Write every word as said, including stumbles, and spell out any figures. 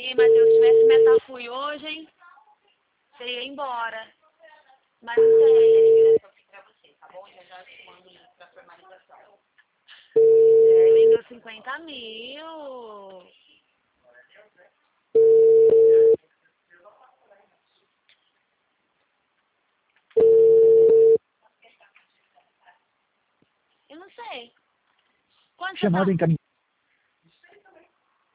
E, Matheus, se tivesse Metafui hoje, hein? Você ia embora. Mas não tem. Pra você, tá bom? Já já te mando o link pra formalização. É, vendeu cinquenta mil. Eu não sei. Quanto você tá? Chamada encaminhada.